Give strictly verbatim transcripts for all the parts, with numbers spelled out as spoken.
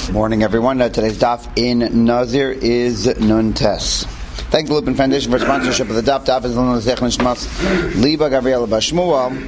Morning, everyone. Uh, today's daf in Nazir is Nun Tes. Thank the Lupin Foundation for sponsorship of the daf. Daf is Zech Nishmas Liba Gabriela Bashmuel.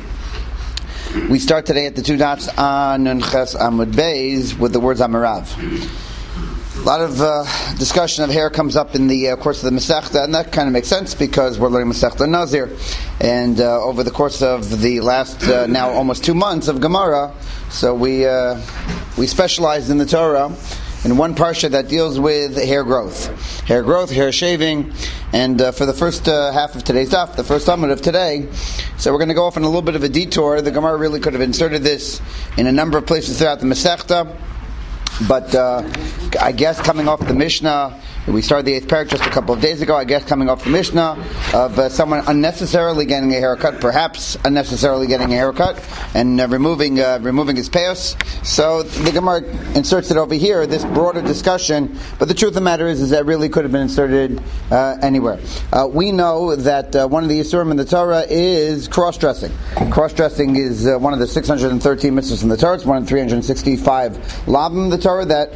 We start today at the two dots on Nun Ches Amud Beis with the words Amarav. A lot of uh, discussion of hair comes up in the uh, course of the Masechta, and that kind of makes sense because we're learning Masechta Nazir. And uh, over the course of the last, uh, now almost two months of Gemara, so we uh, we specialized in the Torah in one parsha that deals with hair growth. Hair growth, hair shaving, and uh, for the first uh, half of today's daf, the first amud of today, so we're going to go off on a little bit of a detour. The Gemara really could have inserted this in a number of places throughout the Masechta. But uh, I guess coming off the Mishnah, we started the eighth parak just a couple of days ago. I guess coming off the Mishnah of uh, someone unnecessarily getting a haircut, perhaps unnecessarily getting a haircut, and uh, removing uh, removing his payos. So the Gemara inserts it over here, this broader discussion. But the truth of the matter is, is that really could have been inserted uh, anywhere. Uh, we know that uh, one of the Yisurim in the Torah is cross-dressing. Cross-dressing is uh, one of the six hundred thirteen mitzvahs in the Torah. It's one of the three hundred sixty-five labim in the Torah that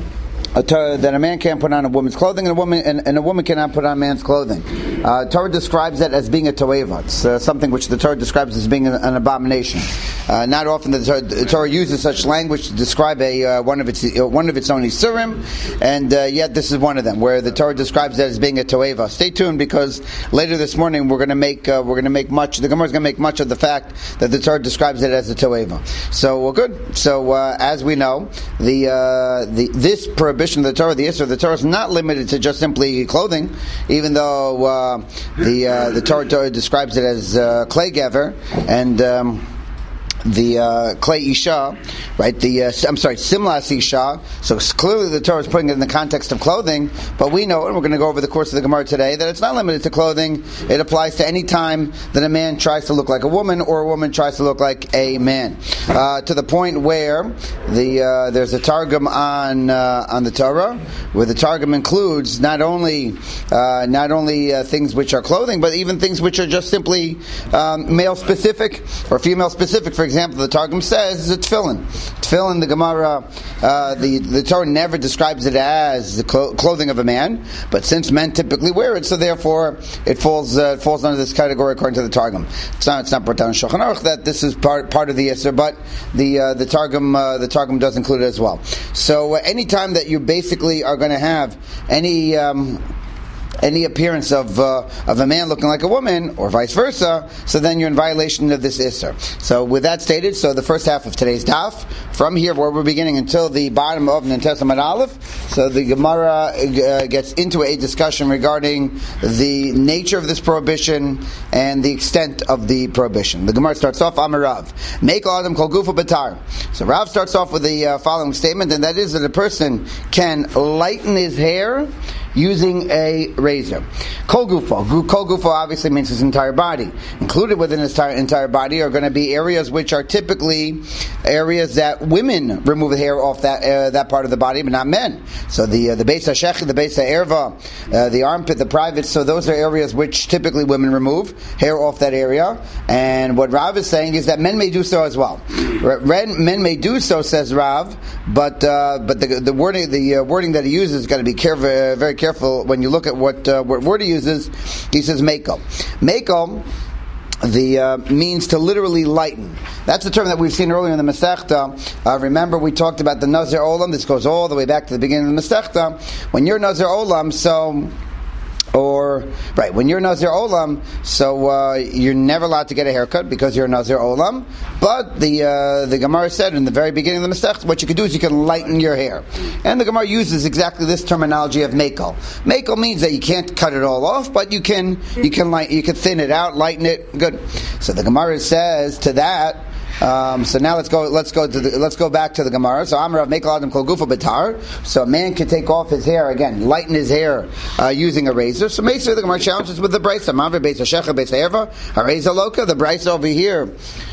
A Torah, that a man can't put on a woman's clothing, and a woman and, and a woman cannot put on a man's clothing. Uh, Torah describes that as being a toeva. It's uh, something which the Torah describes as being an, an abomination. Uh, not often the Torah, the Torah uses such language to describe a uh, one of its uh, one of its own isurim, and uh, yet this is one of them where the Torah describes that as being a toeva. Stay tuned because later this morning we're going to make uh, we're going to make much. The Gemara is going to make much of the fact that the Torah describes it as a toeva. So well, good. So uh, as we know, the uh, the this prohibition of the Torah, the Isra of the Torah, is not limited to just simply clothing, even though uh, the uh, the Torah, Torah describes it as uh, clay gever and um, the uh, clay isha, right? The uh, I'm sorry, simlas isha. So clearly the Torah is putting it in the context of clothing, but we know, and we're going to go over the course of the Gemara today, that it's not limited to clothing. It applies to any time that a man tries to look like a woman or a woman tries to look like a man. Uh, to the point where the uh, there's a targum on uh, on the Torah, where the targum includes not only uh, not only uh, things which are clothing, but even things which are just simply um, male specific or female specific. For example, the Targum says it's tefillin. Tefillin, the Gemara, uh, the the Torah never describes it as the clo- clothing of a man, but since men typically wear it, so therefore it falls uh, it falls under this category according to the Targum. It's not it's not brought down in Shulchan Aruch that this is part part of the Yisr, but the uh, the Targum uh, the Targum does include it as well. So uh, anytime that you basically are going to have any um, any appearance of uh, of a man looking like a woman, or vice versa, so then you're in violation of this Isser. So with that stated, so the first half of today's daf, from here where we're beginning until the bottom of Nun Tes Amud Aleph, so the Gemara uh, gets into a discussion regarding the nature of this prohibition and the extent of the prohibition. The Gemara starts off, Amarav, make Adam kol gufa batar. So Rav starts off with the uh, following statement, and that is that a person can lighten his hair using a razor. Kol gufa. Kol gufa obviously means his entire body. Included within his entire, entire body are going to be areas which are typically areas that women remove the hair off that uh, that part of the body, but not men. So the uh, the beis hashech, the beis ha'erva, uh, the armpit, the private. So those are areas which typically women remove hair off that area. And what Rav is saying is that men may do so as well. Men may do so, says Rav, but uh, but the the wording the uh, wording that he uses is going to be careful, uh, very careful when you look at what uh, what word he uses. He says meko. Meko the uh, means to literally lighten. That's the term that we've seen earlier in the Masechta. Uh, remember we talked about the Nazir Olam. This goes all the way back to the beginning of the Masechta. When you're Nazir Olam, so Or, right, when you're Nazir Olam, so uh, you're never allowed to get a haircut because you're Nazir Olam. But the uh, the Gemara said in the very beginning of the Masechta, what you can do is you can lighten your hair. And the Gemara uses exactly this terminology of mekel. Mekel means that you can't cut it all off, but you can you can light, you can thin it out, lighten it. Good. So the Gemara says to that. Um, so now let's go. Let's go to the, let's go back to the Gemara. So Amarav mekel adam kol gufa batar. So a man can take off his hair again, lighten his hair uh, using a razor. So basically the Gemara challenges with the brisa. Maver beis hashecha beis ha'erva hareza loka. The brisa over here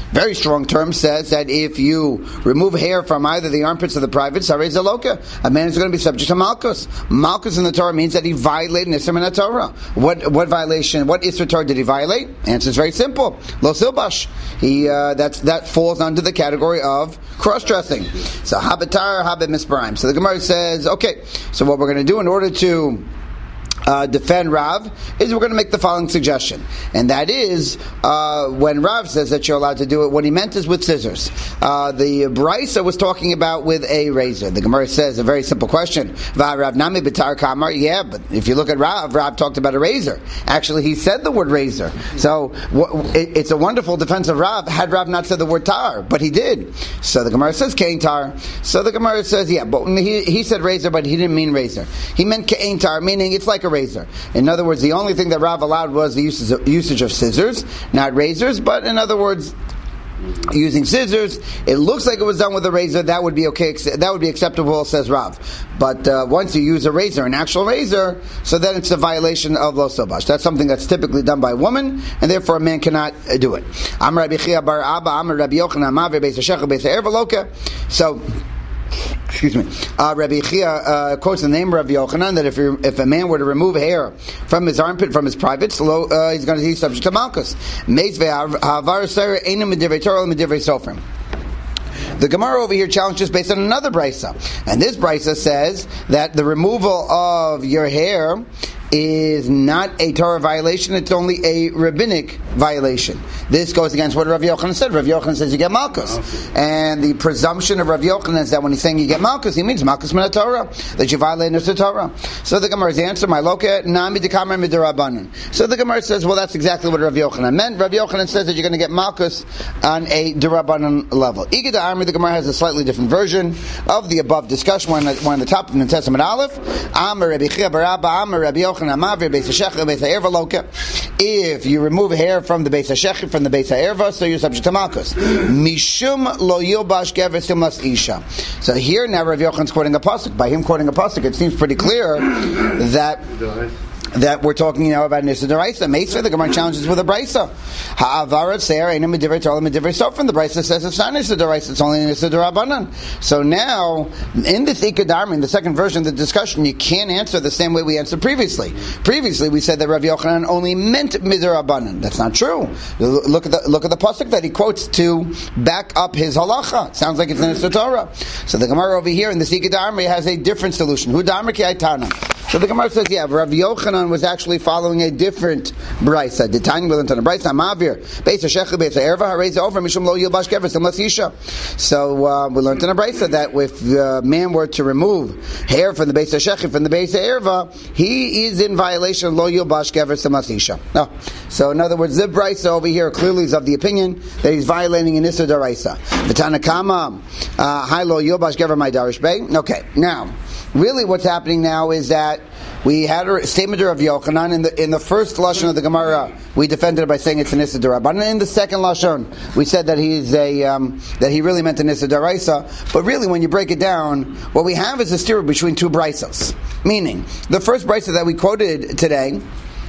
very strong term, says that if you remove hair from either the armpits or the privates, Harei Zaloka, a man is going to be subject to Malkus. Malkus in the Torah means that he violated Isser min Torah. What what violation? What Isser Torah did he violate? Answer is very simple. Lo silbash. He uh, that's that falls under the category of cross-dressing. So habitar habit misparim. So the Gemara says, okay. So what we're going to do in order to Uh, defend Rav is we're going to make the following suggestion, and that is uh, when Rav says that you're allowed to do it, what he meant is with scissors. Uh, the Brisa was talking about with a razor. The Gemara says a very simple question. Rav nami b'tar kamar. Yeah, but if you look at Rav, Rav talked about a razor. Actually, he said the word razor. So w- it, it's a wonderful defense of Rav. Had Rav not said the word tar, but he did. So the Gemara says kein tar. So the Gemara says yeah, but he, he said razor, but he didn't mean razor. He meant kein tar, meaning it's like a razor. In other words, the only thing that Rav allowed was the usage of, usage of scissors, not razors. But in other words, using scissors, it looks like it was done with a razor. That would be okay. That would be acceptable, says Rav. But uh, once you use a razor, an actual razor, so then it's a violation of lo sobash. That's something that's typically done by a woman, and therefore a man cannot uh, do it. Amar Rabbi Chia bar Abba, Amar Rabbi Yochanan, Maver Beis Hashech Beis Ha'erva Loka. So. Excuse me. Uh, Rabbi Chia uh, quotes the name of Rabbi Yochanan that if you, if a man were to remove hair from his armpit, from his privates, uh, he's going to be subject to malchus. The Gemara over here challenges based on another brisa, and this brisa says that the removal of your hair is not a Torah violation, it's only a rabbinic violation. This goes against what Rav Yochanan said. Rav Yochanan says you get malchus. And the presumption of Rav Yochanan is that when he's saying you get malchus, he means malchus min Torah, that you violate the Torah. So the Gemara's answer, my loka, nami dekamer midirabanan. So the Gemara says, well, that's exactly what Rav Yochanan meant. Rav Yochanan says that you're going to get malchus on a dirabanan level. Igida Armi, the Gemara has a slightly different version of the above discussion, one at, one at the top of the Testament Aleph. Amar Rabbi Chia bar Abba, Amar Rabbi Yochanan, if you remove hair from the Beis HaShech, from the Beis HaErva, so you're subject to Malchus. Mishum lo yilbash gever simlas isha. So here now Rav Yochanan's quoting a pasuk. By him quoting a pasuk, it seems pretty clear that that we're talking now about Nisa D'Oraisa. Meisver, the Gemara challenges with a Brisa. Ha'avarat se'er einu medivrei Torah medivrei sofer. The Brisa says it's not Nisa D'Oraisa, it's only Nisa D'Rabanan. So now, in the Ikad in the second version of the discussion, you can't answer the same way we answered previously. Previously, we said that Rav Yochanan only meant Midrabanan. That's not true. Look at the look at the pasuk that he quotes to back up his halacha. It sounds like it's Nisa Torah. So the Gemara over here in the Ikad has a different solution. Hu Damar ki Aitana. So the Gemara says, yeah, Rav Yochanan was actually following a different brisa. The time we learned on a brisa, Mavir, Beis HaShech, Beis HaErva, Harei over Mishum lo yilbash gever simlas isha. So uh, we learned on a brisa that if the man were to remove hair from the Beis HaShech, from the Beis HaErva, he is in violation of lo yilbash gever simlas isha. No. So in other words, the brisa over here clearly is of the opinion that he's violating an Issa D'Oraisa. The Tanakama, Hai lo yilbash gever my darish bay. Okay, now, really what's happening now is that we had a statement of Yochanan in the in the first lashon of the Gemara. We defended it by saying it's an Issa D'Rabbanan. In the second lashon, we said that he's a um, that he really meant an Issa D'Oraisa. But really, when you break it down, what we have is a steer between two brisas. Meaning, the first brisa that we quoted today.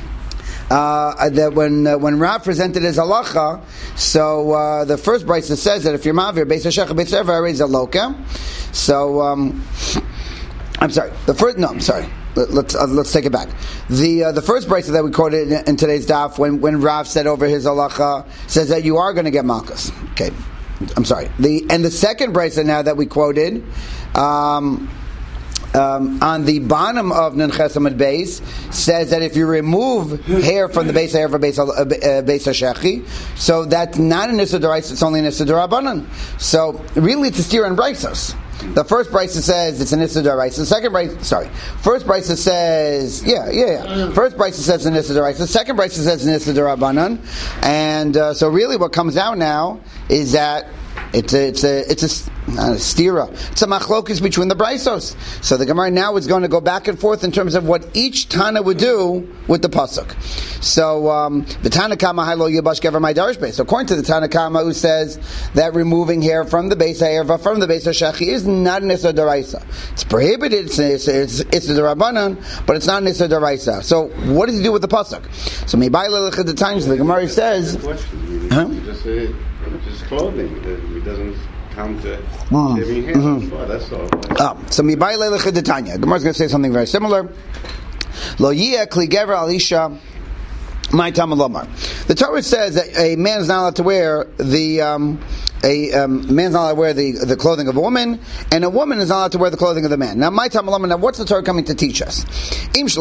Uh, that when uh, when Rav presented his halacha, so uh, the first brisa says that if you're mavir Beis HaShech Beis HaErva is a loka. So um, I'm sorry. The first no, I'm sorry. Let's uh, let's take it back. The uh, the first brisa that we quoted in, in today's daf, when when Rav said over his halacha, says that you are going to get malchus. Okay, I'm sorry. The and the second brisa now that we quoted. Um, Um, on the bottom of Nun Ches Amud Beis says that if you remove hair from the Beis HaErva Beis uh, Beis HaShechi, so that's not an Issa D'Oraisa, it's only an Issa D'Rabanan. So really it's a steer on brisos. The first brisa says it's an Issa D'Oraisa. The second brisa, sorry, first brisa says, yeah, yeah, yeah. First brisa says an Issa D'Oraisa. The second brisa says an Issa D'Rabanan. And uh, so really what comes out now is that It's a, it's a, it's a, not a stira. It's a machlokes between the brisos. So the Gemara now is going to go back and forth in terms of what each Tana would do with the pasuk. So, um, the Tanakama Hailo Yibash Gever My Darish Beis. So according to the Tanakama who says that removing hair from the Beis HaErva, from the Beis HaShechi is not an Issa D'Oraisa. It's prohibited, it's, it's, it's, it's a D'Rabanan, but it's not an Issa D'Oraisa. So what does he do with the pasuk? So, Mebai Lelech at the times, the Gemara says, huh? Just say, just clothing. It doesn't count the Mm. shaving hair. Mhm. Well, that's all. Oh, so mibai leilechid detanya. Gemara's going to say something very similar. Lo yeh kli gever al isha. My Tamalomar. The Torah says that a man is not allowed to wear the um, a um, man's not allowed to wear the, the clothing of a woman, and a woman is not allowed to wear the clothing of the man. Now, my Tamalomar. Now, what's the Torah coming to teach us? If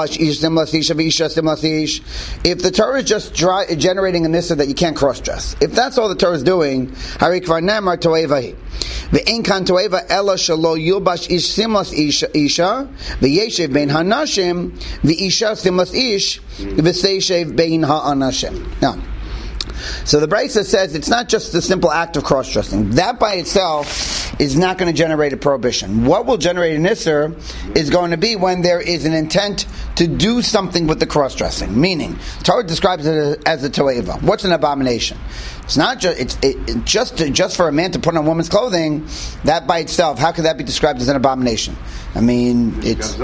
the Torah is just dry, generating a nissa that you can't cross dress, if that's all the Torah is doing, harikvar nemar toevahi. Ve'en kan toeva ela shelo yilbash ish simlas isha ve'yeshev bein hanashim ve'isha simlas ish ve'seishev bein ha'anashim. Now, so the Brisa says it's not just the simple act of cross-dressing. That by itself is not going to generate a prohibition. What will generate an isser is going to be when there is an intent to do something with the cross-dressing. Meaning, Torah describes it as a toeva. What's an abomination? It's not just it's it, it just to, just for a man to put on a woman's clothing. That by itself, how could that be described as an abomination? I mean, it's.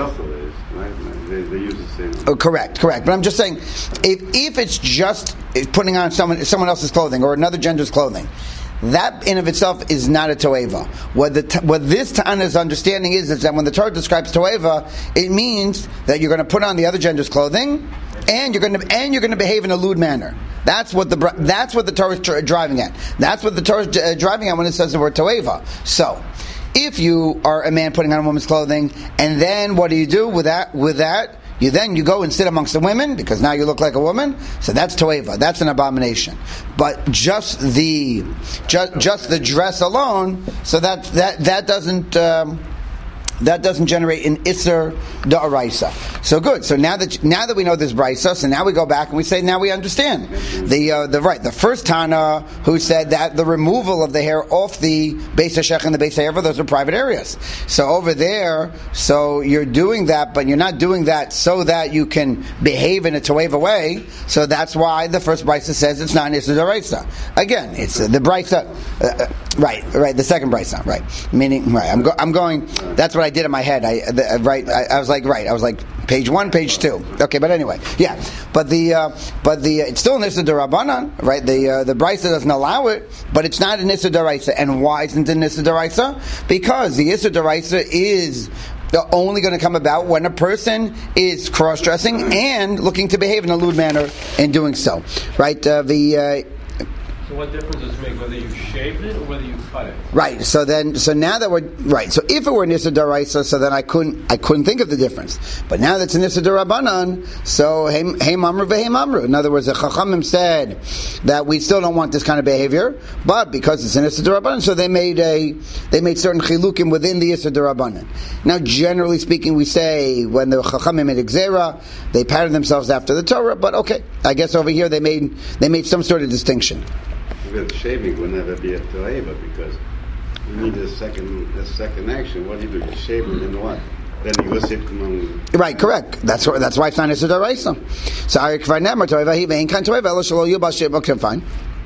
They, they use the same. Oh, correct, correct. But I'm just saying, if if it's just putting on someone someone else's clothing or another gender's clothing, that in of itself is not a toeva. What the what this Ta'ana's understanding is is that when the Torah describes toeva, it means that you're going to put on the other gender's clothing, and you're going to and you're going to behave in a lewd manner. That's what the that's what the Torah is driving at. That's what the Torah is driving at when it says the word toeva. So, if you are a man putting on a woman's clothing, and then what do you do with that? With that, you then you go and sit amongst the women because now you look like a woman. So that's toeva. That's an abomination. But just the just, just the dress alone, so that that that doesn't. Um, That doesn't generate an Isser Da'araisa. So good. So now that now that we know this Brisa, so now we go back and we say now we understand the uh, the right the first Tana who said that the removal of the hair off the Beis HaShech and the Beis HaErva, those are private areas. So over there, so you're doing that, but you're not doing that so that you can behave in a Toeva way. So that's why the first Brisa says it's not an Isser Da'araisa. Again, it's uh, the Brisa, uh, right, right, the second Brisa, right. Meaning, right. I'm, go, I'm going. That's what I did in my head. I the, right. I, I was like, right. I was like, page one, page two. Okay, but anyway, yeah. But the uh, but the uh, it's still an Issa D'Rabbanan, right? The uh, the Brisa doesn't allow it, but it's not an Issa D'Oraisa. And why isn't it an Issa D'Oraisa? Because the Issa D'Oraisa is only going to come about when a person is cross-dressing and looking to behave in a lewd manner in doing so, right? Uh, the uh, So what difference does it make whether you shaved it or whether you cut it? Right. So then, so now that we're right. So if it were Nissa D'Oraisa, so then I couldn't, I couldn't think of the difference. But now that's Nissa D'Rabbanan, so hey mamru ve'hei mamru. In other words, the Chachamim said that we still don't want this kind of behavior, but because it's Nissa D'Rabbanan, so they made a, they made certain chilukim within the Nissa D'Rabbanan. Now, generally speaking, we say when the Chachamim made Gzera, they patterned themselves after the Torah. But okay, I guess over here they made they made some sort of distinction. With shaving will never be a toeva because you need a second a second action. What do you do? You shave and then what? Then you go sit among. Right, correct. That's why. That's why it's not Issa D'Oraisa. So I kvar nemer toeva he vein kan toeva elo shelo yubal shib. Okay, fine.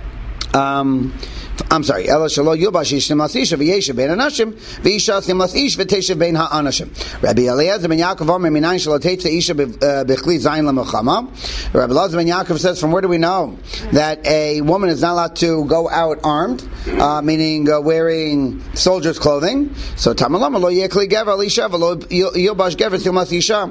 Um, I'm sorry. Elo shelo yubal shishim lasisha v'yeshev bein anashim v'isha sim lasish v'teshev bein ha'anashim. Rabbi Eliezer ben Yaakov omer minayin shelo teitze isha b'chli zayin lemilchama. Rabbi Eliezer ben Yaakov says, from where do we know that a woman is not allowed to go out armed, uh, meaning uh, wearing soldiers' clothing? So tamalama lo yekli gever alisha v'lo yilbash gever sim lasisha.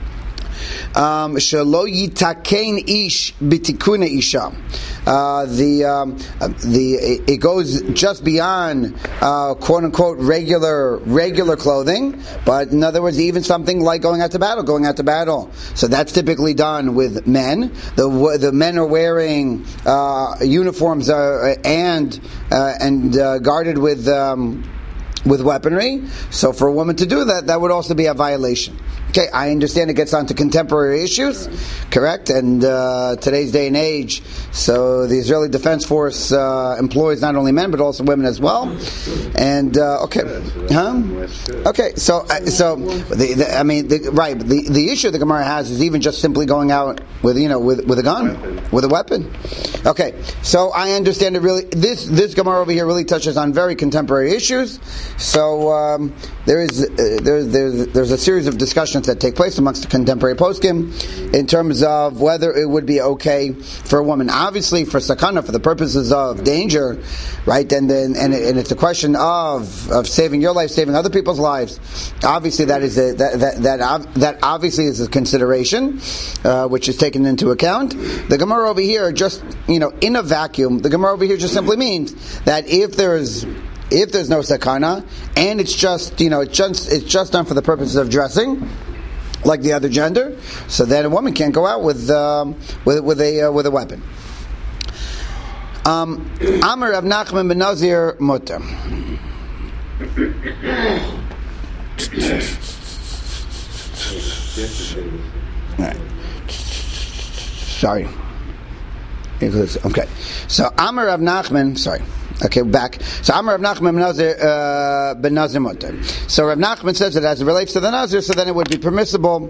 Um, Shelo yitakein ish bitikune isha. Uh, the um, uh, the it goes just beyond uh, quote unquote regular regular clothing, but in other words, even something like going out to battle, going out to battle. So that's typically done with men. The the men are wearing uh, uniforms uh, and uh, and uh, guarded with. Um, with weaponry. So for a woman to do that, that would also be a violation. Okay, I understand it gets on to contemporary issues, correct? And uh, today's day and age, so the Israeli Defense Force uh, employs not only men but also women as well. And uh, okay, huh? Okay, so uh, so the, the, I mean, the, right? The the issue the Gemara has is even just simply going out with you know with with a gun, with a weapon. Okay, so I understand it really. This this Gemara over here really touches on very contemporary issues. So um, there is uh, there, there's there's a series of discussions arguments that take place amongst the contemporary poskim in terms of whether it would be okay for a woman. Obviously, for sakana, for the purposes of danger, right? And then and, and it's a question of of saving your life, saving other people's lives. Obviously, that is a, that that that, that obviously is a consideration uh, which is taken into account. The Gemara over here, just you know, in a vacuum, the Gemara over here just simply means that if there's if there's no sakana and it's just you know it's just it's just done for the purposes of dressing, like the other gender, so then a woman can't go out with um, with with a uh, with a weapon. Um, Amar Rav Nachman ben Nazir mutar. Right. Sorry. Okay. So Amar Rav Nachman. Sorry. Okay, back. So Amar Rav Nachman ben Nazir uh, ben Nazir mutar. So Rav Nachman says that as it relates to the Nazir, so then it would be permissible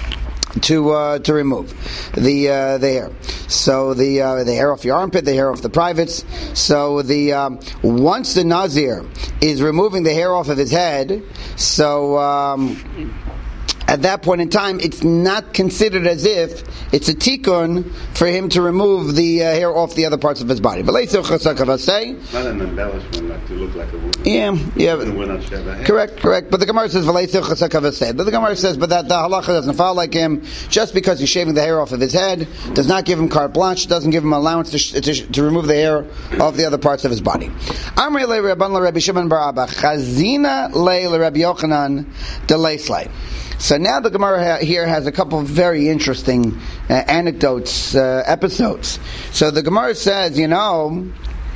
to uh, to remove the uh, the hair. So the uh, the hair off your armpit, the hair off the privates. So the um, once the Nazir is removing the hair off of his head, so. Um, At that point in time, it's not considered as if it's a tikkun for him to remove the uh, hair off the other parts of his body. But let's say, not an embellishment, like to look like a woman. Yeah, yeah. Correct, correct. But the Gemara says, but the Gemara says, but that the halacha doesn't follow like him. Just because he's shaving the hair off of his head does not give him carte blanche, doesn't give him allowance to, to, to remove the hair off the other parts of his body. Amri le Rabban le Rabbi Shimon bar Abba, Chazina le le Rabbi Yochanan de Leislay. So now the Gemara here has a couple of very interesting uh, anecdotes, uh, episodes. So the Gemara says, you know,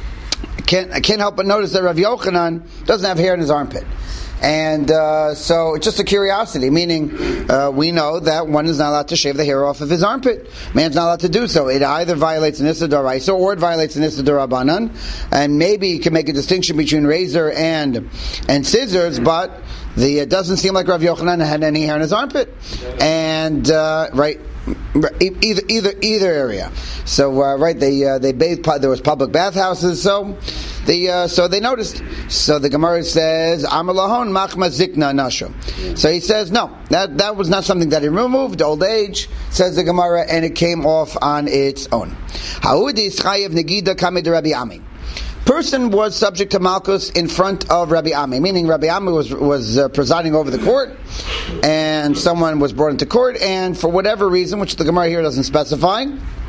I can't, I can't help but notice that Rav Yochanan doesn't have hair in his armpit. And uh, so it's just a curiosity, meaning uh, we know that one is not allowed to shave the hair off of his armpit. Man's not allowed to do so. It either violates an Issa D'Oraisa or it violates an Issa D'Rabanan. And maybe you can make a distinction between razor and and scissors, but the it doesn't seem like Rav Yochanan had any hair in his armpit. And uh, right. Either either either area. So uh, right, they uh, they bathed. There was public bathhouses. So the uh, so they noticed. So the Gemara says, "Amar lahon machma zikna nasho." So he says, no, that that was not something that he removed. Old age, says the Gemara, and it came off on its own. Haudi chayev negida kamid Rabbi Ami. Person was subject to Malchus in front of Rabbi Ami, meaning Rabbi Ami was was uh, presiding over the court, and someone was brought into court, and for whatever reason, which the Gemara here doesn't specify,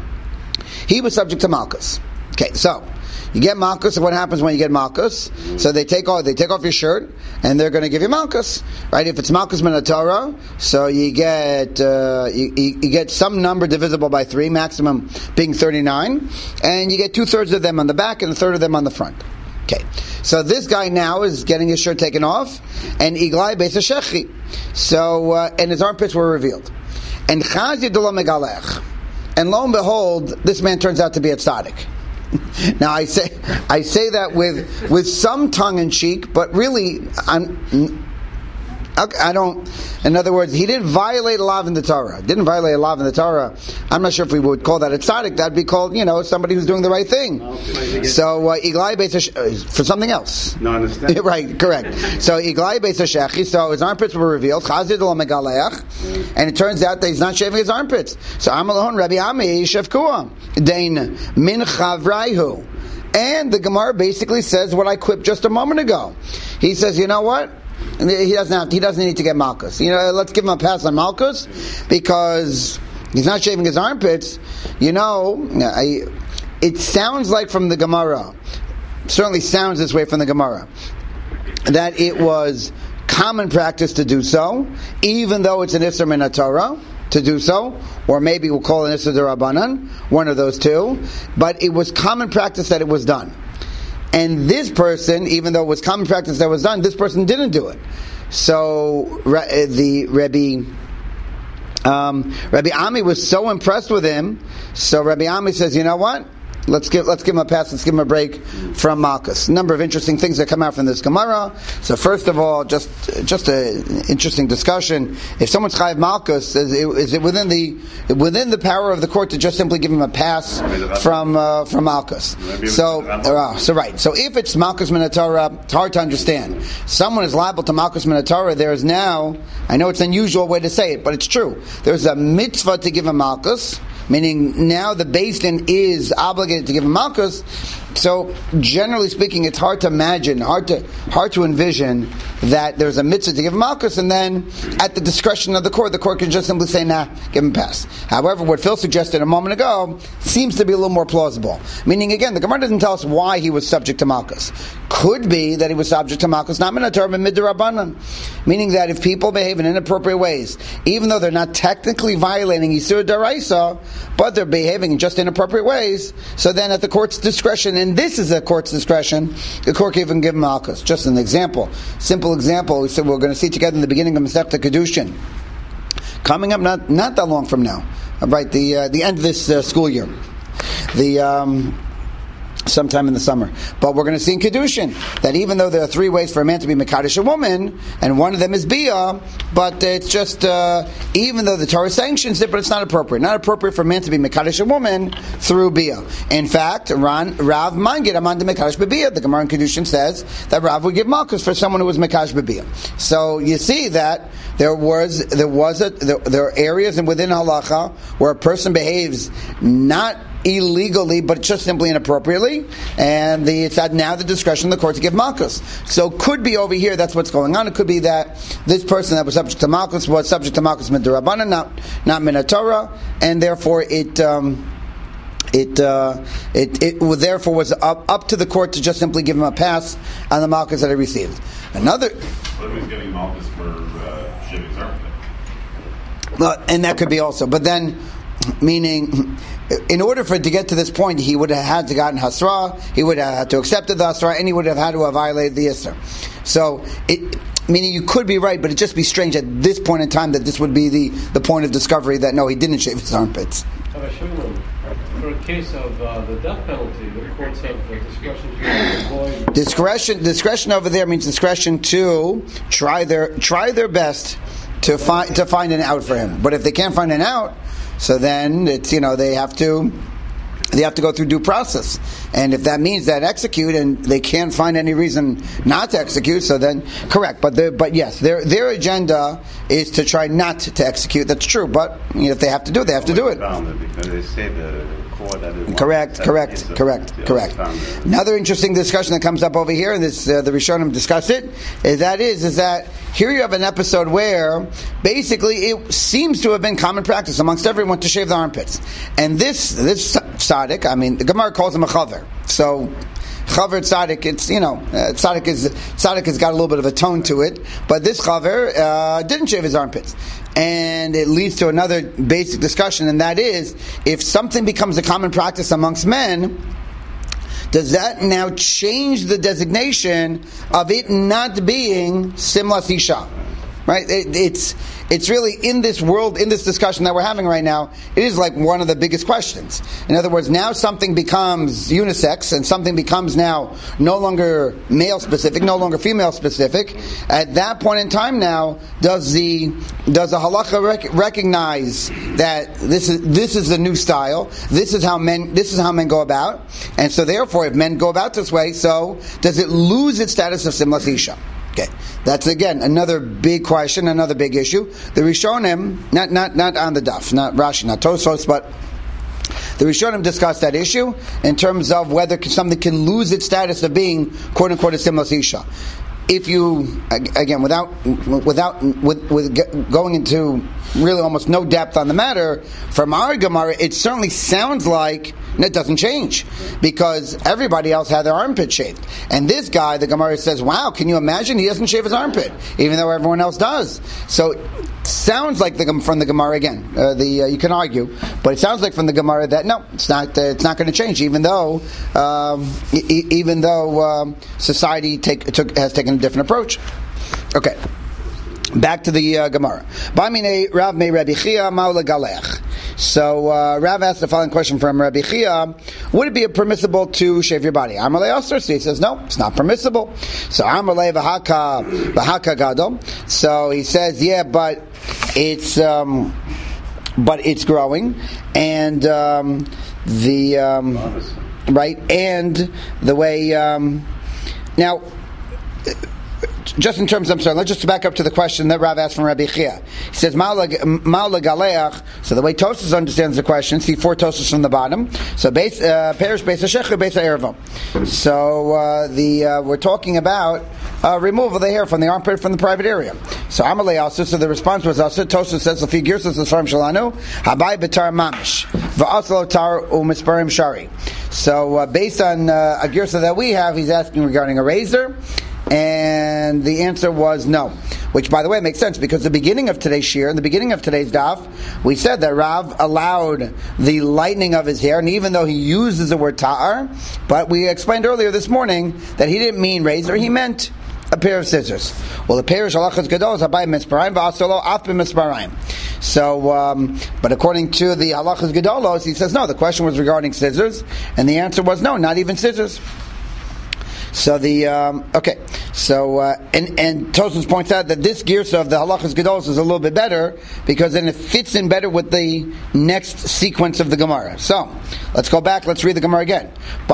he was subject to Malchus. Okay, so you get Malchus, and what happens when you get Malchus? So they take off they take off your shirt, and they're going to give you Malchus, right? If it's Malchus min Torah, so you get uh, you, you get some number divisible by three, maximum being thirty-nine, and you get two thirds of them on the back and a third of them on the front. Okay, so this guy now is getting his shirt taken off, and Iglai beis shechi, so uh, and his armpits were revealed, and Chaz yidolo megalech, and lo and behold, this man turns out to be a tzaddik. Now I say I say that with with some tongue in cheek, but really I'm I don't. In other words, he didn't violate a law in the Torah. Didn't violate a law in the Torah. I'm not sure if we would call that a tzaddik. That'd be called, you know, somebody who's doing the right thing. Okay. So uh, Iglai beis for something else. No, I understand. Right, correct. So Iglai beis shechi. So his armpits were revealed. Chazid lo megaleach, and it turns out that he's not shaving his armpits. So Amalahon Rabbi Ami shevkua dein min chavraihu. And the Gemara basically says what I quipped just a moment ago. He says, you know what? He doesn't have. He doesn't need to get Malchus. You know, let's give him a pass on Malchus because he's not shaving his armpits. You know, I, it sounds like from the Gemara. Certainly sounds this way from the Gemara that it was common practice to do so, even though it's an Isser min Torah to do so, or maybe we'll call it an Isser D'Rabanan, one of those two. But it was common practice that it was done. And this person, even though it was common practice that was done, this person didn't do it. So the Rabbi um, Rabbi Ami was so impressed with him. So Rabbi Ami says, you know what? let's give let's give him a pass. Let's give him a break from Malchus. A number of interesting things that come out from this Gemara. So first of all, just just an interesting discussion. If someone's chayav Malchus, is it, is it within the within the power of the court to just simply give him a pass from uh, from Malchus? So uh, so right. So if it's Malchus Minatora, it's hard to understand. Someone is liable to Malchus Minatora. There is now, I know it's an unusual way to say it, but it's true. There's a mitzvah to give him Malchus, meaning now the Beis Din is obligated to give him Malchus. So generally speaking, it's hard to imagine, hard to hard to envision that there's a mitzvah to give him Malchus, and then at the discretion of the court, the court can just simply say, nah, give him a pass. However, what Phil suggested a moment ago seems to be a little more plausible. Meaning, again, the Gemara doesn't tell us why he was subject to Malchus. Could be that he was subject to Malchus, not minator, but midrabanan. Meaning that if people behave in inappropriate ways, even though they're not technically violating Yisur Daraisa, but they're behaving in just inappropriate ways, so then at the court's discretion, and this is the court's discretion, the court can even give him Malchus. Just an example, simple example, we said we're going to see together in the beginning of Masechta Kedushin. Coming up not not that long from now, right, the uh, the end of this uh, school year. The... Um, sometime in the summer. But we're going to see in Kedushin that even though there are three ways for a man to be Mekadosh a woman, and one of them is Bia, but it's just, uh, even though the Torah sanctions it, but it's not appropriate. Not appropriate for a man to be Mekadosh a woman through Bia. In fact, Ran, Rav Mangid Amanda Mekadosh B'Bia, the Gemara in Kedushin says that Rav would give Malchus for someone who was Mekadosh B'Bia. So you see that there was, there was a, there, there are areas within halacha where a person behaves not illegally, but just simply inappropriately, and the, it's at now the discretion of the court to give Malchus. So could be over here that's what's going on. It could be that this person that was subject to Malchus was subject to Malchus Midrabanan, not not Minatora, and therefore it um, it, uh, it it it therefore was up up to the court to just simply give him a pass on the Malchus that he received. Another. What if he's giving Malchus for uh, shaving his armpit? Well, and that could be also, but then meaning. In order for it to get to this point, he would have had to gotten hasra, he would have had to accept the hasra, and he would have had to have violated the Isser. So, it, meaning you could be right, but it'd just be strange at this point in time that this would be the, the point of discovery that no, he didn't shave his armpits. For a case of uh, the death penalty, the courts have the discretion to avoid. Discretion, discretion over there means discretion to try their try their best to find to find an out for him. But if they can't find an out, so then it's, you know, they have to they have to go through due process. And if that means that execute and they can't find any reason not to execute, so then correct. But the, but yes, their their agenda is to try not to execute. That's true. But you know, if they have to do it, they have to do it. Because they say the court that it Correct, correct, correct, correct. Another interesting discussion that comes up over here, and this uh, the Rishonim discussed it, is that is is that here you have an episode where basically it seems to have been common practice amongst everyone to shave the armpits, and this this tzaddik, I mean, the Gemara calls him a chaver, so. Chaver tzaddik, it's, you know, uh, tzaddik is tzaddik has got a little bit of a tone to it, but this chaver uh, didn't shave his armpits, and it leads to another basic discussion, and that is, if something becomes a common practice amongst men, does that now change the designation of it not being simlas isha? Right? It, it's it's really in this world, in this discussion that we're having right now, it is like one of the biggest questions. In other words, now something becomes unisex and something becomes now no longer male specific, no longer female specific. At that point in time now, does the does the halacha rec- recognize that this is this is the new style? This is how men this is how men go about, and so therefore, if men go about this way, so does it lose its status of simlas isha? Okay, that's again another big question, another big issue. The Rishonim, not not not on the daf, not Rashi, not Tosfos, but the Rishonim discussed that issue in terms of whether something can lose its status of being quote unquote a simlas isha. If you again, without without with, with going into really almost no depth on the matter, from our Gemara, it certainly sounds like it doesn't change because everybody else had their armpit shaved, and this guy, the Gemara says, "Wow, can you imagine? He doesn't shave his armpit, even though everyone else does." So, it sounds like the, from the Gemara again. Uh, the uh, you can argue, but it sounds like from the Gemara that no, it's not. Uh, it's not going to change, even though um, e- even though um, society take, took, has taken a different approach. Okay. Back to the uh, Gemara. Rav me Rabbi Chia maula galech. So uh, Rav asked the following question from Rabbi Chia: would it be permissible to shave your body? Amalei Aser. So he says, no, it's not permissible. So Amalei v'haka v'haka gadol. So he says, yeah, but it's um, but it's growing, and um, the um, right, and the way um, now. Just in terms, I'm sorry, let's just back up to the question that Rav asked from Rabbi Chia. He says, Ma'ala Galeach. So the way Tosfos understands the question, see four Tosfos from the bottom. So, base, uh, Perish Beis HaShech, Beis HaErva. So, uh, the, uh, we're talking about uh, removal of the hair from the armpit from the private area. So, Amalei also, so the response was also, Tosfos says, Lafi Girsos L'Sfarim Shalanu, Habai B'tar Mamish, V'aslo Tar U'Misparim Shari. So, uh, based on uh, a Girsa that we have, he's asking regarding a razor. And the answer was no. Which, by the way, makes sense because the beginning of today's shir, in the beginning of today's daf, we said that Rav allowed the lightening of his hair, and even though he uses the word ta'ar, but we explained earlier this morning that he didn't mean razor, he meant a pair of scissors. Well, the pair of halachas gadol is habai mitzparayim v'asolo af b'mitzparayim. So, um, but according to the halachas gadolos, he says no. The question was regarding scissors, and the answer was no, not even scissors. So the um, okay, so uh, and and Tosfos points out that this girsa of the halachas gadolos is a little bit better because then it fits in better with the next sequence of the Gemara. So let's go back. Let's read the Gemara again.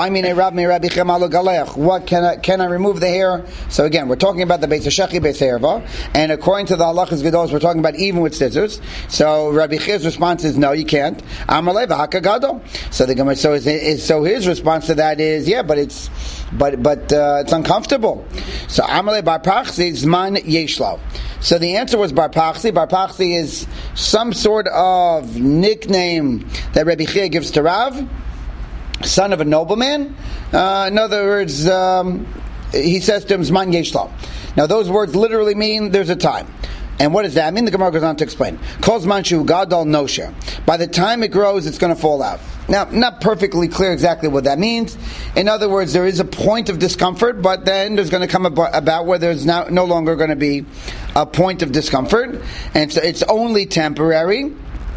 What can I can I remove the hair? So again, we're talking about the Beis HaShechi, Beis HaErva, and according to the halachas gadolos, we're talking about even with scissors. So Rabbi Chia's response is no, you can't. Amalei v'haka gadol. So the Gemara, so is, so his response to that is yeah, but it's but but. Uh, it's uncomfortable. So Amalei Bar Pachsi Zman Yeshlo. So the answer was Bar Pachsi. Bar Pachsi is some sort of nickname that Rabbi Chia gives to Rav, son of a nobleman. Uh, in other words, um, he says to him Zman Yeshlo. Now those words literally mean there's a time. And what does that mean? The Gemara goes on to explain. Kol zman shu gadol nosher. By the time it grows, it's going to fall out. Now, not perfectly clear exactly what that means. In other words, there is a point of discomfort, but then there's going to come about where there's now no longer going to be a point of discomfort, and so it's only temporary.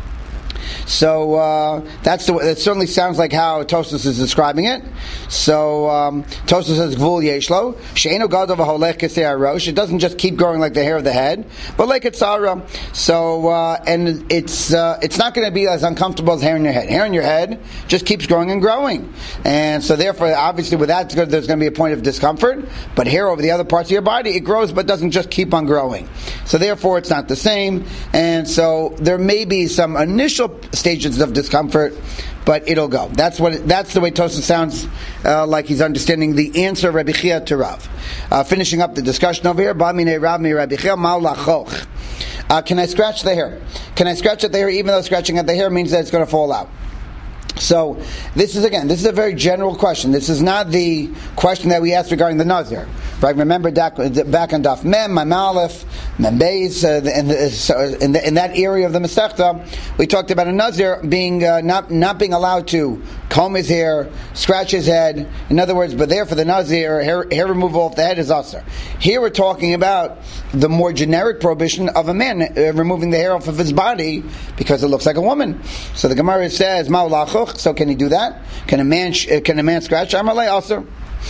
So uh, that's the. It certainly sounds like how Tosfos is describing it. So um, Tosfos says Gvul Yeshlo She'eno Gadol v'Holech Kesei HaRosh. It doesn't just keep growing like the hair of the head, but like it's Sarah. So uh, and it's uh, it's not going to be as uncomfortable as hair in your head. Hair in your head just keeps growing and growing, and so therefore, obviously, with that, there's going to be a point of discomfort. But hair over the other parts of your body, it grows, but doesn't just keep on growing. So therefore, it's not the same. And so there may be some initial stages of discomfort, but it'll go. That's what. It, that's the way Tosfos sounds uh, like he's understanding the answer of Rabbi Chia to Rav. Uh, finishing up the discussion over here. Ba'minei Rav mi Rabbi Chia ma'u lachoch. Uh, can I scratch the hair? Can I scratch at the hair even though scratching at the hair means that it's going to fall out? So this is again, this is a very general question. This is not the question that we asked regarding the Nazir. Right? Remember back on Daf Mem, Mem Aleph, Mem Beis, uh, in, the, so in, the, in that area of the Masechta, we talked about a Nazir being uh, not not being allowed to comb his hair, scratch his head. In other words, but there for the Nazir, hair, hair removal off the head is asur. Here we're talking about the more generic prohibition of a man uh, removing the hair off of his body because it looks like a woman. So the Gemara says, Ma'u lachoch. So can he do that? Can a man sh- can a man scratch? Amalei asur.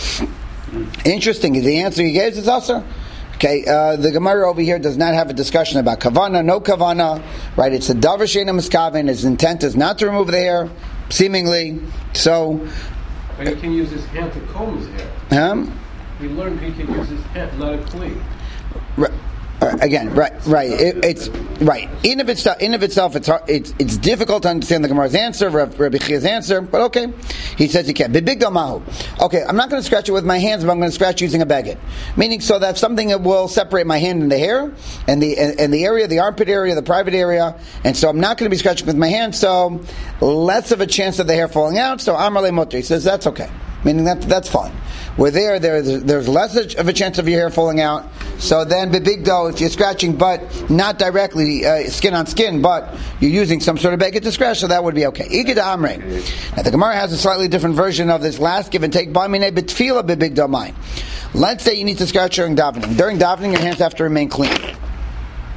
Interesting. The answer he gave is asur. Okay, uh, the Gemara over here does not have a discussion about kavana, no kavana, right? It's a davar she'eino miskaven. His intent is not to remove the hair, seemingly. So, but he can use his hand to comb his hair. Um, we learned he can use his hand, not a clean. Right. Uh, again, right, right. It, it's right. In of itself, in of itself, it's hard, it's it's difficult to understand the Gemara's answer, Rabbi Chia's answer. But okay, he says he can. Bibig damahu. Okay, I'm not going to scratch it with my hands, but I'm going to scratch using a baguette. Meaning, so that's something that will separate my hand and the hair, and the and, and the area, the armpit area, the private area, and so I'm not going to be scratching with my hand. So less of a chance of the hair falling out. So Amar le Mutri, he says that's okay. Meaning that that's fine. Where there, there's, there's less of a chance of your hair falling out. So then, big dough, if you're scratching, but not directly uh, skin on skin, but you're using some sort of baguette to scratch, so that would be okay. Igid Amre. Now the Gemara has a slightly different version of this last give and take. Ba'minei b'tfila b'big dough mine. Let's say you need to scratch during davening. During davening, your hands have to remain clean.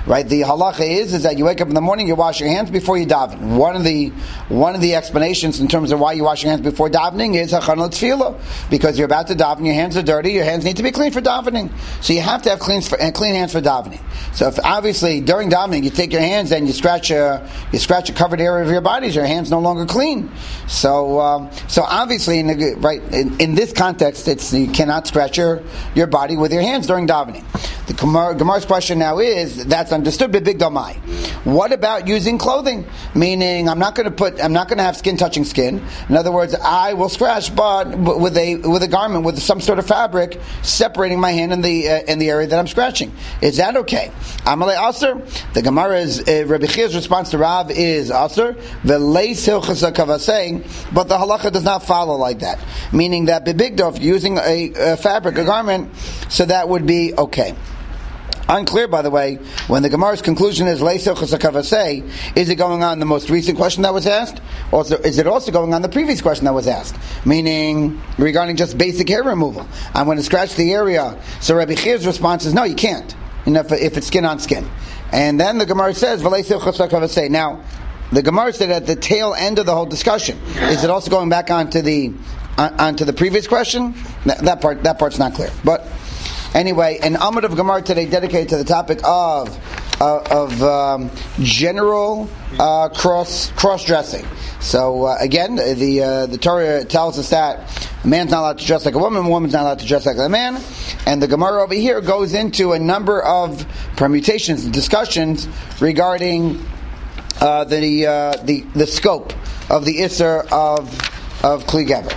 right? The halacha is is that you wake up in the morning, you wash your hands before you daven. One of the one of the explanations in terms of why you wash your hands before davening is hachana tefillah, because you're about to daven, your hands are dirty, your hands need to be clean for davening. So you have to have clean for, clean hands for davening. So if obviously during davening you take your hands and you scratch a you scratch a covered area of your body, your hands no longer clean. So um, so obviously in the, right in, in this context, it's you cannot scratch your, your body with your hands during davening. The Gemara, Gemara's question now is that's understood, but big domai. What about using clothing? Meaning, I'm not going to put, I'm not going to have skin touching skin. In other words, I will scratch, but with a with a garment with some sort of fabric separating my hand in the uh, in the area that I'm scratching. Is that okay? Amalei Aser. The Gemara's uh, Rabbi Chia's response to Rav is Aser. V'leis hilchas kavasei, but the halacha does not follow like that. Meaning that bebigdo, using a, a fabric, a garment, so that would be okay. Unclear, by the way, when the Gemara's conclusion is Leisel Chasakavasei, is it going on the most recent question that was asked? Or is it also going on the previous question that was asked? Meaning, regarding just basic hair removal. I'm going to scratch the area. So Rabbi Chia's response is, no, you can't. You know, if, if it's skin on skin. And then the Gemara says, Leisel Chasakavasei. Now, the Gemara said at the tail end of the whole discussion, is it also going back onto the, on, onto the previous question? That, that part, that part's not clear. But, anyway, an Amud of Gemara today dedicated to the topic of uh, of um, general uh, cross cross dressing. So uh, again, the uh, the Torah tells us that a man's not allowed to dress like a woman, a woman's not allowed to dress like a man, and the Gemara over here goes into a number of permutations and discussions regarding uh, the uh, the the scope of the Isser of of Kli Gever.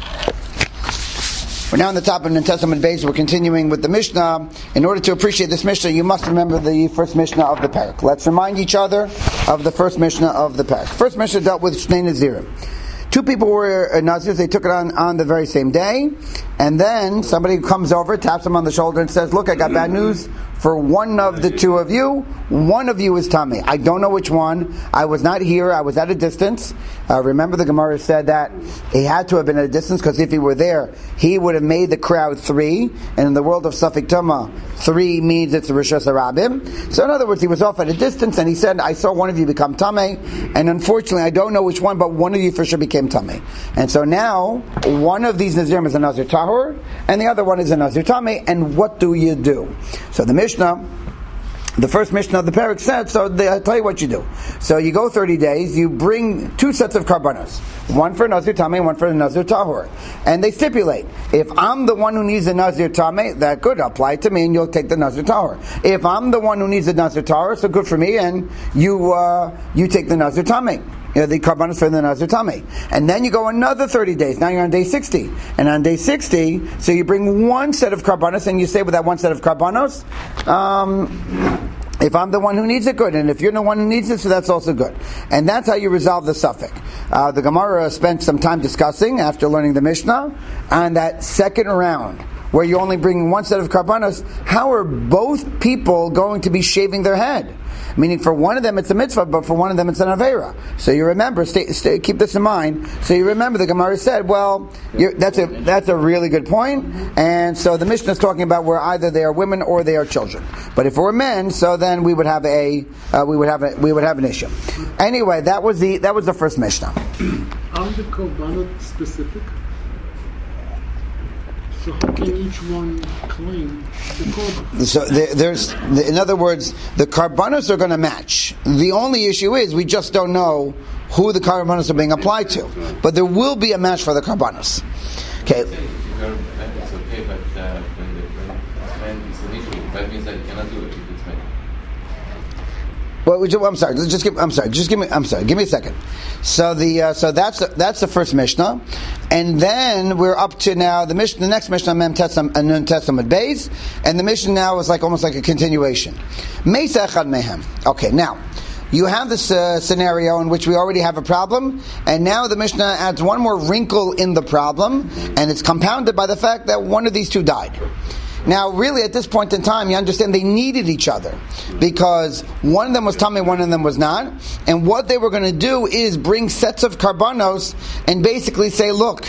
We're now on the top of Nun Tes Amud Beis. We're continuing with the Mishnah. In order to appreciate this Mishnah, you must remember the first Mishnah of the Parak. Let's remind each other of the first Mishnah of the Parak. First Mishnah dealt with Shnei Nazirim. Two people were Nazirs. They took it on, on the very same day. And then somebody comes over, taps them on the shoulder and says, look, I got bad news for one of the two of you. One of you is Tamei. I don't know which one. I was not here. I was at a distance. Uh, remember the Gemara said that he had to have been at a distance because if he were there, he would have made the crowd three. And in the world of Safek Tumah, three means it's Rishos HaRabim. So in other words, he was off at a distance and he said, I saw one of you become Tamei. And unfortunately, I don't know which one, but one of you for sure became Tamei. And so now, one of these Nazirim is a Nazir Tahor, and the other one is a Nazir Tamei. And what do you do? So the Mishnah, the first Mishnah of the Parak said, so they, I'll tell you what you do. So you go thirty days, you bring two sets of karbanos. One for Nazir Tamei, one for Nazir Tahor. And they stipulate, if I'm the one who needs a Nazir Tamei, that good, apply it to me and you'll take the Nazir Tahor. If I'm the one who needs a Nazir Tahor, so good for me and you uh, you take the Nazir Tamei. You know, the karbanos for the Nazir Tamei. And then you go another thirty days. Now you're on day sixty. And on day sixty, so you bring one set of karbanos and you say with that one set of karbanos, um, if I'm the one who needs it, good. And if you're the one who needs it, so that's also good. And that's how you resolve the suffix. Uh, the Gemara spent some time discussing, after learning the Mishnah, on that second round, where you're only bringing one set of karbanos, how are both people going to be shaving their head? Meaning for one of them it's a mitzvah, but for one of them it's an avera. So you remember, stay, stay, keep this in mind. So you remember the Gemara said, well, you're, that's a that's a really good point. And so the Mishnah is talking about where either they are women or they are children. But if we're men, so then we would have a uh, we would have a, we would have an issue. Anyway, that was the that was the first Mishnah. Are the korbanot specific? So how can each one claim the korban? So there, there's, in other words, the karbanos are going to match. The only issue is we just don't know who the karbanos are being applied to. But there will be a match for the karbanos. Okay. It's okay, but uh, when, the, when it's men, it's an issue. That means that you cannot do it if it's men. Well, I'm sorry. Just give. I'm sorry. Just give me. I'm sorry. Give me a second. So the uh, so that's the, that's the first Mishnah, and then we're up to now the Mishnah. The next Mishnah, Mem Tesam and Nun Tes Amud Beis, and the Mishnah now is like almost like a continuation. Meisa Echad Mehem. Okay, now you have this uh, scenario in which we already have a problem, and now the Mishnah adds one more wrinkle in the problem, and it's compounded by the fact that one of these two died. Now, really, at this point in time, you understand they needed each other because one of them was Tamei, one of them was not. And what they were going to do is bring sets of karbanos and basically say, look,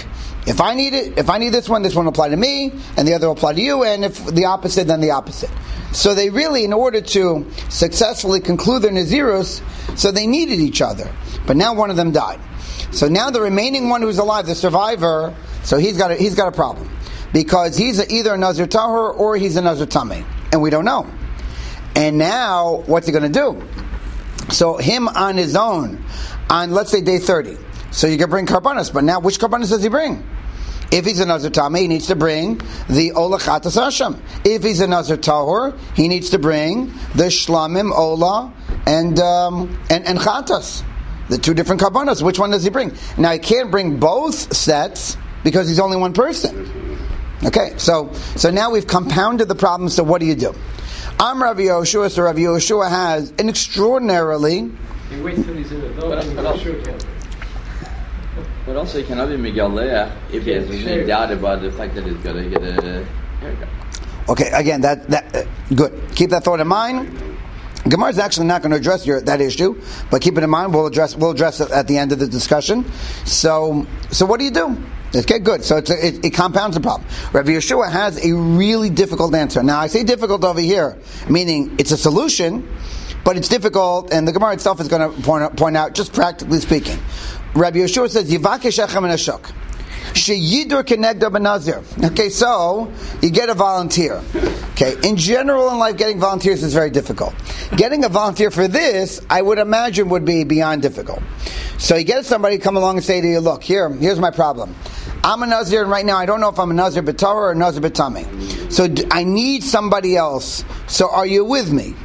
If I need it, if I need this one, this one will apply to me, and the other will apply to you, and if the opposite, then the opposite. So they really, in order to successfully conclude their Nazirus, so they needed each other. But now one of them died. So now the remaining one who's alive, the survivor, so he's got a, he's got a problem. Because he's a, either a Nazir Tahor or he's a Nazir Tameh. And we don't know. And now, what's he going to do? So him on his own, on let's say day thirty, so you can bring Karbanos, but now which Karbanos does he bring? If he's a Nazir Tameh, he needs to bring the Ola Chatas Hashem. If he's a Nazir Tahor, he needs to bring the Shlamim, Ola, and um, and, and Chatas. The two different Karbanos. Which one does he bring? Now he can't bring both sets because he's only one person. Okay, so so now we've compounded the problem, so what do you do? Am Rav Yehoshua, so Rav Yehoshua has an extraordinarily... He waits till he's in a dog and Rav Yehoshua can't. But also, he cannot be Megaleh if he has any doubt about the fact that he's going to get a haircut. Okay, again, that that uh, good. Keep that thought in mind. Gemara is actually not going to address your, that issue, but keep it in mind. We'll address we'll address it at the end of the discussion. So, so what do you do? Okay, good. So it's a, it, it compounds the problem. Rav Yehoshua has a really difficult answer. Now, I say difficult over here, meaning it's a solution, but it's difficult, and the Gemara itself is going to point, point out, just practically speaking. Rabbi Yehoshua says, Yivakesh echem and ashok. Sheyidur kenegdo benazir. Okay, so you get a volunteer. Okay, in general in life, getting volunteers is very difficult. Getting a volunteer for this, I would imagine, would be beyond difficult. So you get somebody to come along and say to you, look, here, here's my problem. I'm a Nazir, and right now I don't know if I'm a Nazir B'Torah or a Nazir B'Tameh. So I need somebody else. So are you with me?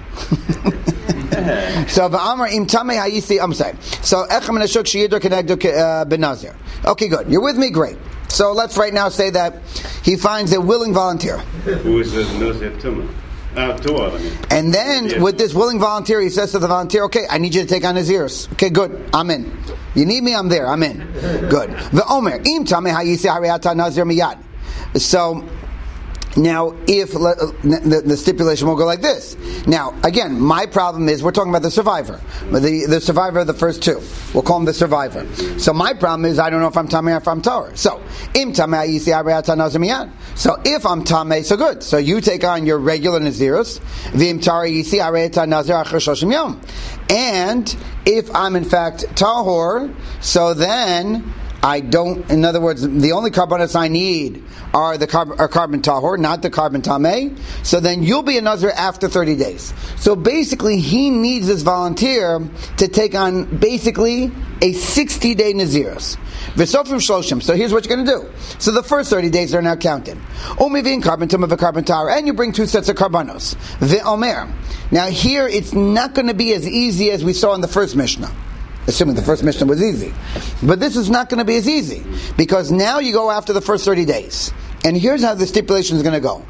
So Amar im Tameh hayisi. I'm sorry. So echem and ashok sheyidur kenegdo benazir. Okay, good. You're with me. Great. So let's right now say that he finds a willing volunteer. Who is the Nazir Tumah? Uh, Torah, I mean. And then yes. With this willing volunteer, he says to the volunteer, "Okay, I need you to take on his ears." Okay, good. I'm in. You need me? I'm there. I'm in. Good. The Omer im Tameh hayisi hariyata nazir miyad. So. Now, if the, the stipulation will go like this. Now, again, my problem is we're talking about the survivor, the the survivor of the first two. We'll call him the survivor. So my problem is I don't know if I'm tamei or if I'm tahor. So im tamei yisi arayata nazir miyad. So if I'm tamei, so good. So you take on your regular nazirus. V'im tahor yisi arayata nazir achar shoshim yom. And if I'm in fact tahor, so then I don't. In other words, the only karbanos I need are the carb, are carbon tahor, not the carbon tameh. So then you'll be a nazir after thirty days. So basically, he needs this volunteer to take on basically a sixty day nazirus. V'sofrim shloshim. So here's what you're going to do. So the first thirty days are now counted. Umivin carbon tameh v'carbon tahor, and you bring two sets of karbanos. V'omer. Now here it's not going to be as easy as we saw in the first Mishnah. Assuming the first Mishnah was easy. But this is not going to be as easy. Because now you go after the first thirty days. And here's how the stipulation is going to go.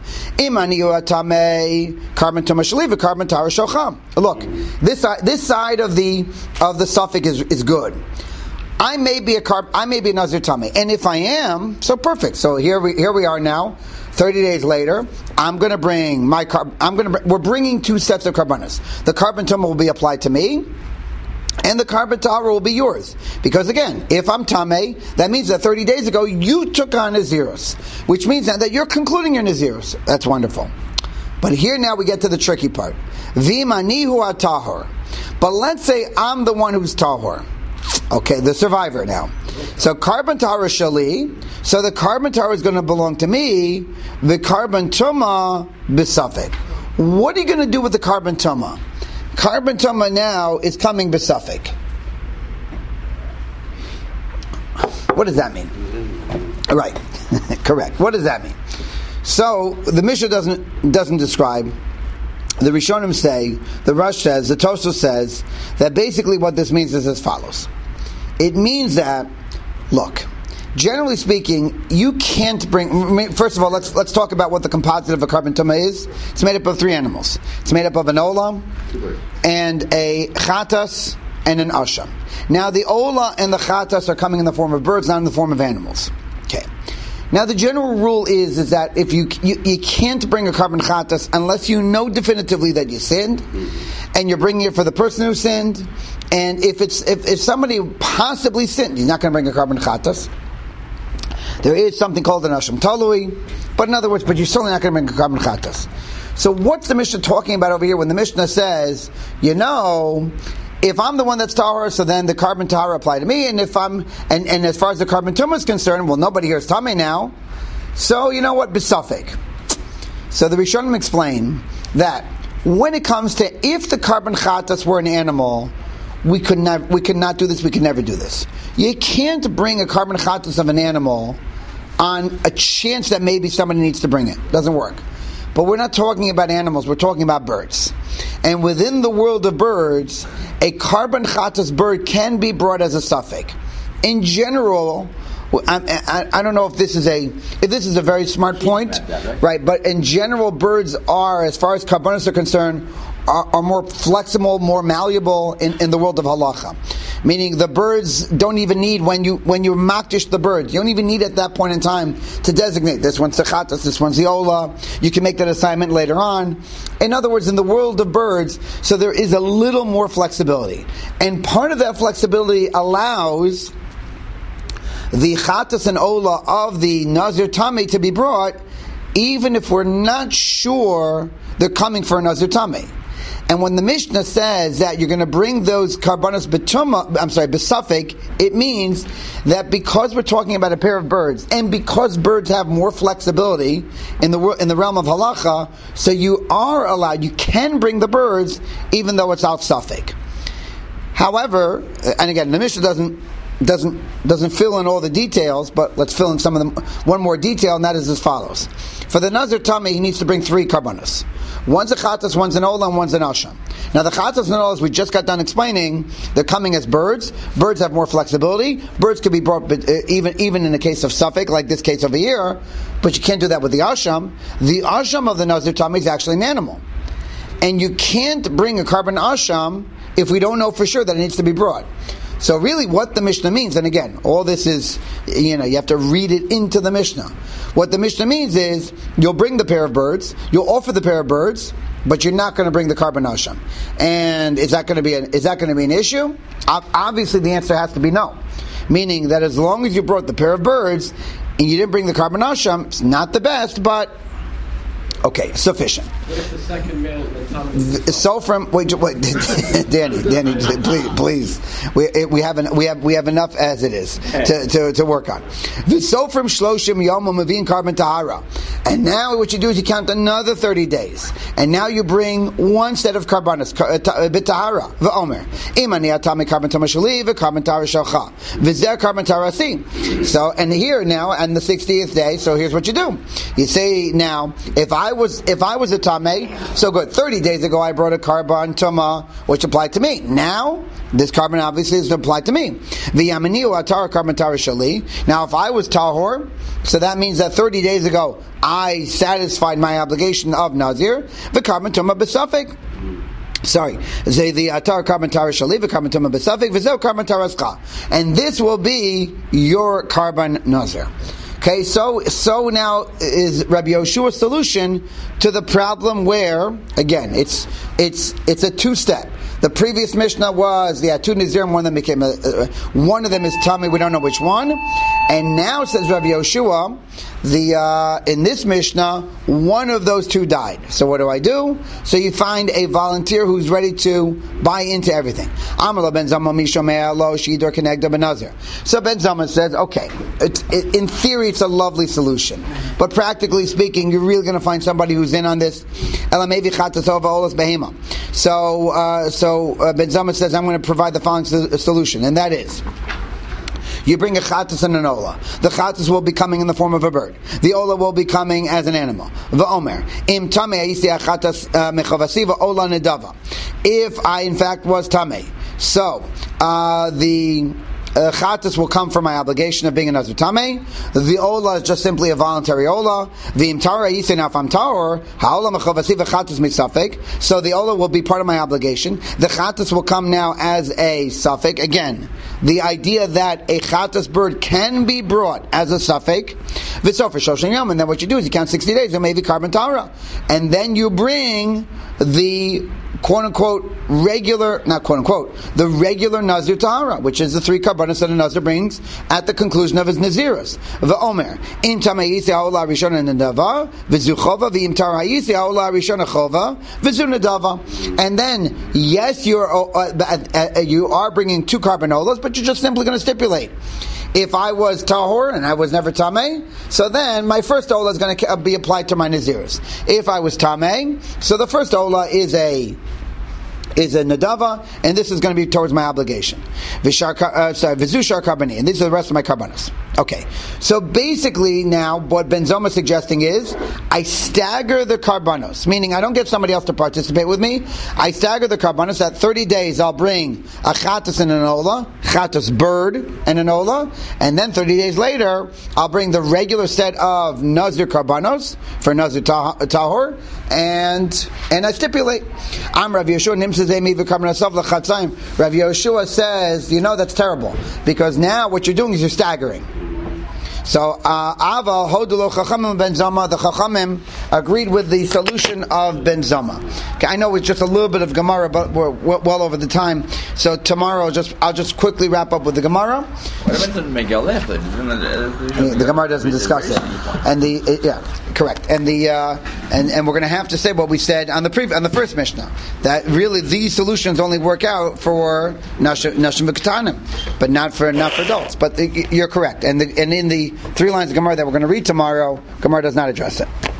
Look, this side, this side of the of the suffix is, is good. I may be a carb, I may be a Nazir Tameh. And if I am, so perfect. So here we here we are now. Thirty days later, I'm going to bring my carb. I'm going to. We're bringing two sets of karbanos. The carbon tumah will be applied to me. And the carbon tahor will be yours. Because again, if I'm tameh, that means that thirty days ago you took on Nazirus. Which means that, that you're concluding your Nazirus. That's wonderful. But here now we get to the tricky part. V'imanihu atahor. But let's say I'm the one who's tahor. Okay, the survivor now. So carbon tahor is shali. So the carbon tahor is going to belong to me. The carbon tumah b'safek. What are you going to do with the carbon tumah? Carbon tumah now is coming b'safek. What does that mean? Right, correct. What does that mean? So the Mishnah doesn't doesn't describe. The Rishonim say, the Rosh says, the Tosfos says that basically what this means is as follows. It means that, look, generally speaking, you can't bring. First of all, let's let's talk about what the composite of a carbon tumah is. It's made up of three animals. It's made up of an ola and a chatas and an asha. Now, the ola and the chatas are coming in the form of birds, not in the form of animals. Okay. Now, the general rule is is that if you you, you can't bring a carbon chatas unless you know definitively that you sinned, and you're bringing it for the person who sinned. And if it's if, if somebody possibly sinned, he's not going to bring a carbon chatas. There is something called an asham talui, but in other words, but you're certainly not going to bring a carbon chatas. So what's the Mishnah talking about over here when the Mishnah says, you know, if I'm the one that's tahor, so then the carbon tahor apply to me, and if I'm, and, and as far as the carbon tumah is concerned, well, nobody here is tamei now, so you know what, besafek. So the Rishonim explain that when it comes to if the carbon chatas were an animal, we could not we could not do this. We could never do this. You can't bring a carbon chatas of an animal on a chance that maybe somebody needs to bring it. Doesn't work. But we're not talking about animals. We're talking about birds. And within the world of birds, a carbon chatas bird can be brought as a suffix. In general, I, I, I don't know if this is a if this is a very smart point, that, right? right? But in general, birds are, as far as carbonas are concerned, are, are more flexible, more malleable in, in the world of halacha. Meaning, the birds don't even need when you when you makdish the birds. You don't even need at that point in time to designate this one's sechatas, this one's ziola. You can make that assignment later on. In other words, in the world of birds, so there is a little more flexibility, and part of that flexibility allows the chatas and ola of the nazir tamei to be brought, even if we're not sure they're coming for a nazir tamei. And when the Mishnah says that you're going to bring those karbanos betuma, I'm sorry, besafek, it means that because we're talking about a pair of birds, and because birds have more flexibility in the in the realm of halacha, so you are allowed, you can bring the birds, even though it's out safek. However, and again, the Mishnah doesn't doesn't doesn't fill in all the details, but let's fill in some of them. One more detail, and that is as follows: for the nazir tamei, he needs to bring three karbanos. One's a chatas, one's an ola, and one's an asham. Now the chatas and olas we just got done explaining, they're coming as birds. Birds have more flexibility. Birds can be brought, but uh, even even in the case of suffix, like this case over here, but you can't do that with the asham. The asham of the nazir tamei is actually an animal, and you can't bring a carbon asham if we don't know for sure that it needs to be brought. So really what the Mishnah means, and again, all this is, you know, you have to read it into the Mishnah. What the Mishnah means is, you'll bring the pair of birds, you'll offer the pair of birds, but you're not going to bring the carbon asham. And is that going to be an, is that going to be an issue? Obviously the answer has to be no. Meaning that as long as you brought the pair of birds, and you didn't bring the carbon asham, it's not the best, but okay, sufficient. What if the second male is the tummy? So from wait, wait, Danny, Danny, please, please, we we have an, we have we have enough as it is to, to, to work on. So from shloshim yom mavin carbon tahara, and now what you do is you count another thirty days, and now you bring one set of karbanos b'tahara v'omer imani atami carbon tamashali v'carbon tahara shalcha v'zer carbon tarasi. So and here now and the sixtieth day. So here's what you do: you say now, if I was if I was a tamei, so good. Thirty days ago, I brought a carbon tuma, which applied to me. Now, this carbon obviously is applied to me. V'yamaniu atar carbon tara shali. Now, if I was tahor, so that means that thirty days ago, I satisfied my obligation of nazir. The carbon tuma besafik. Sorry, say the atar carbon tara shali, the carbon tuma besafik, v'zel carbon tarascha, and this will be your carbon nazir. Okay, so so now is Rabbi Yeshua's solution to the problem where, again, it's it's it's a two-step. The previous Mishnah was the Atud Nizir, and one of them became a, uh, one of them is Tami, we don't know which one. And now says Rabbi Yeshua, the uh, in this Mishnah, one of those two died. So what do I do? So you find a volunteer who's ready to buy into everything. Amar ben Zama mishomea lo shidor kenegda benazir. So Ben Zama says, okay, it's, it, in theory it's a lovely solution, but practically speaking, you're really going to find somebody who's in on this. Elamevi chatasova olas behema. So uh, so. So uh, Ben Zama says, I'm going to provide the following solution, and that is, you bring a chatas and an ola. The chatas will be coming in the form of a bird. The ola will be coming as an animal. V'omer, im tamei ayisi achatas mechavasiva ola nedava. If I in fact was tamei, so uh, the Uh, chatas will come from my obligation of being a nazir tamei. The ola is just simply a voluntary ola. The imtara yisei now if I'm tahor, ha'ola mechavasi v'chatas misafek. So the ola will be part of my obligation. The chatas will come now as a suffix. Again, the idea that a chatas bird can be brought as a suffix. V'sofer shoshen yom, and then what you do is you count sixty days and maybe carbon tahara, and then you bring the quote unquote regular, not quote unquote, the regular Nazir Tahara, which is the three karbanos that a Nazir brings at the conclusion of his Nazirus. V'omer, in Tamayisi Ha'olah Rishon Nadava, V'zu Chova, V'im Tarayisi Ha'olah Rishon Chova, V'zu Nadava. And then, yes, you're, uh, uh, uh, you are bringing two carbanolas, but you're just simply going to stipulate. If I was tahor and I was never tameh, so then my first ola is going to be applied to my nazirus. If I was tameh, so the first ola is a is a nadava, and this is going to be towards my obligation. Vishar, uh, sorry, vizushar karbani, and these are the rest of my karbanos. Okay, so basically now what Ben Zoma is suggesting is I stagger the karbanos, meaning I don't get somebody else to participate with me. I stagger the karbanos. At thirty days, I'll bring a chatas and an ola, chatas bird and an ola, and then thirty days later, I'll bring the regular set of nazir karbanos for nazir tah- tahor, and and I stipulate. I'm Rav Yeshua Nimsa Zemi v'karbanasov l'chatzayim. Rav Yeshua says, you know that's terrible because now what you're doing is you're staggering. So, Ava, Hodulo Chachamim Ben Zoma, the Chachamim agreed with the solution of Ben Zoma. Okay, I know it's just a little bit of Gemara, but we're well over the time. So tomorrow, I'll just I'll just quickly wrap up with the Gemara. What about the Megalech? The Gemara doesn't discuss it, and the it, yeah, correct. And the uh, and and we're going to have to say what we said on the pre- on the first Mishnah, that really these solutions only work out for Nashim V'Ketanim, but not for not for adults. But the, you're correct, and the, and in the three lines of Gemara that we're going to read tomorrow, Gemara does not address it.